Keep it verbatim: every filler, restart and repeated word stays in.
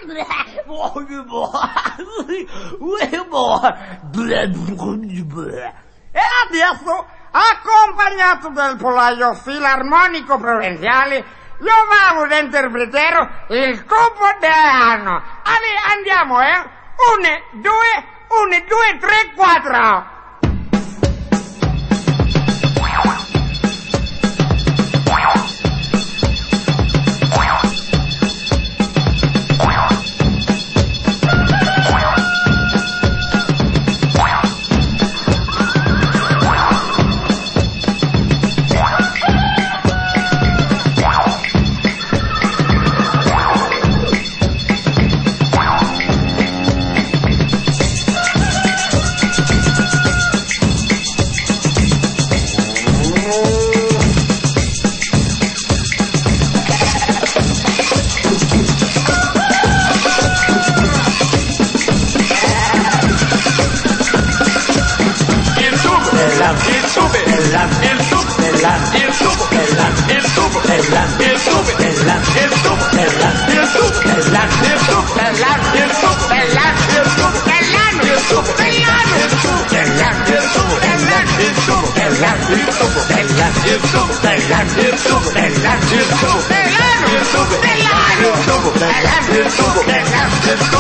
E adesso, accompagnato dal polaio filarmonico provinciale, io vado ad interpretare il compleanno. Allora, andiamo, eh? Uno, due, uno, due, tre, quattro. Stellano!